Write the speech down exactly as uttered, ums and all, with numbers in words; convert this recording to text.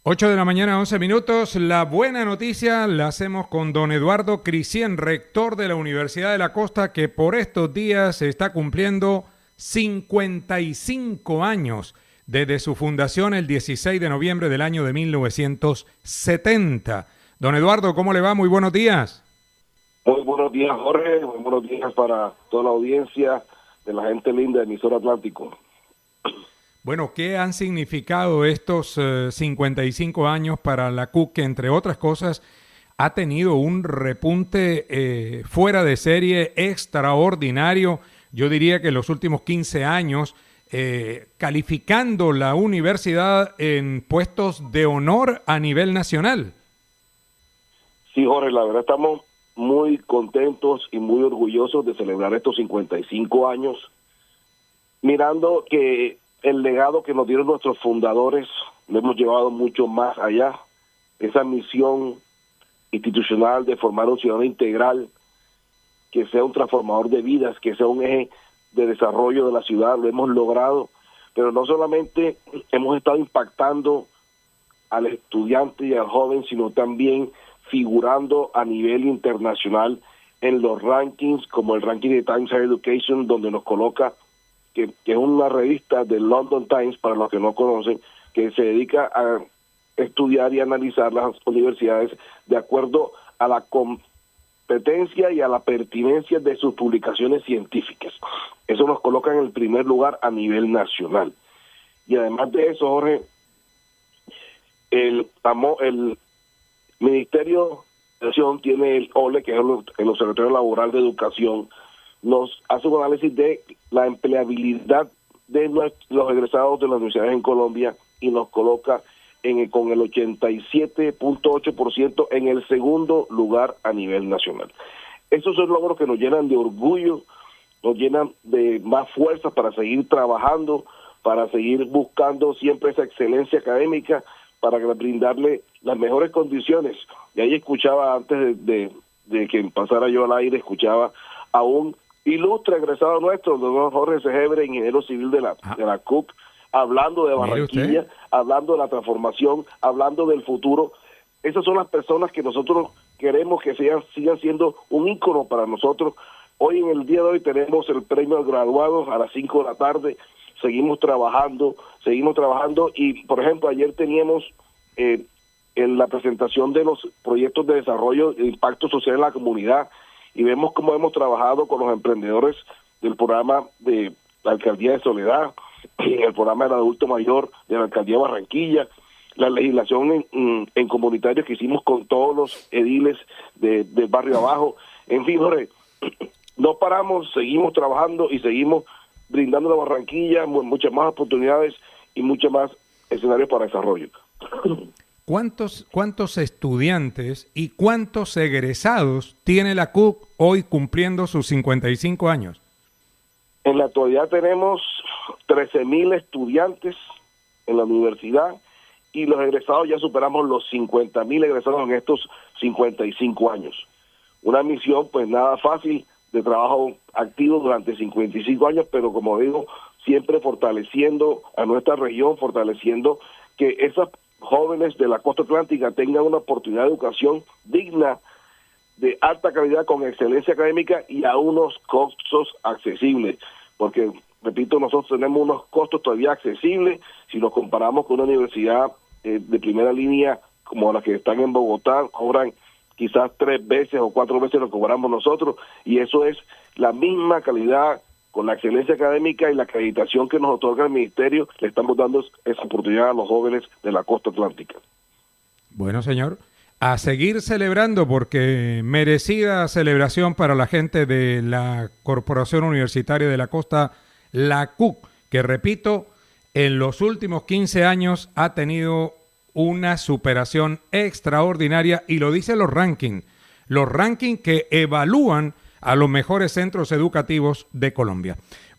ocho de la mañana, once minutos. La buena noticia la hacemos con don Eduardo Crisien, rector de la Universidad de la Costa, que por estos días está cumpliendo cincuenta y cinco años desde su fundación el dieciséis de noviembre del año de mil novecientos setenta. Don Eduardo, ¿cómo le va? Muy buenos días. Muy buenos días, Jorge. Muy buenos días para toda la audiencia de la gente linda de Emisora Atlántico. Bueno, ¿qué han significado estos uh, cincuenta y cinco años para la C U C, que entre otras cosas ha tenido un repunte eh, fuera de serie extraordinario? Yo diría que en los últimos quince años, eh, calificando la universidad en puestos de honor a nivel nacional. Sí, Jorge, la verdad estamos muy contentos y muy orgullosos de celebrar estos cincuenta y cinco años, mirando que el legado que nos dieron nuestros fundadores lo hemos llevado mucho más allá. Esa misión institucional de formar un ciudadano integral, que sea un transformador de vidas, que sea un eje de desarrollo de la ciudad, lo hemos logrado, pero no solamente hemos estado impactando al estudiante y al joven, sino también figurando a nivel internacional en los rankings, como el ranking de Times Higher Education, donde nos coloca, que, que es una revista del London Times, para los que no conocen, que se dedica a estudiar y analizar las universidades de acuerdo a la competencia y a la pertinencia de sus publicaciones científicas. Eso nos coloca en el primer lugar a nivel nacional. Y además de eso, Jorge, el, el Ministerio de Educación tiene el O L E, que es el Observatorio Laboral de Educación, nos hace un análisis de la empleabilidad de los egresados de las universidades en Colombia y nos coloca en, con el ochenta y siete punto ocho por ciento en el segundo lugar a nivel nacional. Estos son logros que nos llenan de orgullo, nos llenan de más fuerza para seguir trabajando, para seguir buscando siempre esa excelencia académica, para brindarle las mejores condiciones. Y ahí escuchaba, antes de, de, de que pasara yo al aire, escuchaba a un ilustre egresado nuestro, el doctor Jorge Segebre, ingeniero civil de la, de la C U C, hablando de Barranquilla, hablando de la transformación, hablando del futuro. Esas son las personas que nosotros queremos que sean, sigan siendo un ícono para nosotros. Hoy, en el día de hoy, tenemos el premio de graduados a las cinco de la tarde. Seguimos trabajando, seguimos trabajando y, por ejemplo, ayer teníamos eh, en la presentación de los proyectos de desarrollo de impacto social en la comunidad y vemos cómo hemos trabajado con los emprendedores del programa de la Alcaldía de Soledad, el programa del adulto mayor de la Alcaldía de Barranquilla, la legislación en, en, en comunitarios que hicimos con todos los ediles de, del barrio abajo. En fin, Jorge, no paramos, seguimos trabajando y seguimos brindando a Barranquilla muchas más oportunidades y muchos más escenarios para desarrollo. ¿Cuántos, cuántos estudiantes y cuántos egresados tiene la C U C hoy cumpliendo sus cincuenta y cinco años? En la actualidad tenemos trece mil estudiantes en la universidad y los egresados ya superamos los cincuenta mil egresados en estos cincuenta y cinco años. Una misión pues nada fácil, de trabajo activo durante cincuenta y cinco años, pero como digo, siempre fortaleciendo a nuestra región, fortaleciendo que esas jóvenes de la costa atlántica tengan una oportunidad de educación digna, de alta calidad, con excelencia académica y a unos costos accesibles, porque, repito, nosotros tenemos unos costos todavía accesibles si nos comparamos con una universidad eh, de primera línea como las que están en Bogotá, cobran quizás tres veces o cuatro veces lo cobramos nosotros, y eso es la misma calidad con la excelencia académica y la acreditación que nos otorga el Ministerio. Le estamos dando esa oportunidad a los jóvenes de la costa atlántica. Bueno, señor, a seguir celebrando, porque merecida celebración para la gente de la Corporación Universitaria de la Costa, la C U C, que repito, en los últimos quince años ha tenido una superación extraordinaria, y lo dicen los rankings, los rankings que evalúan a los mejores centros educativos de Colombia.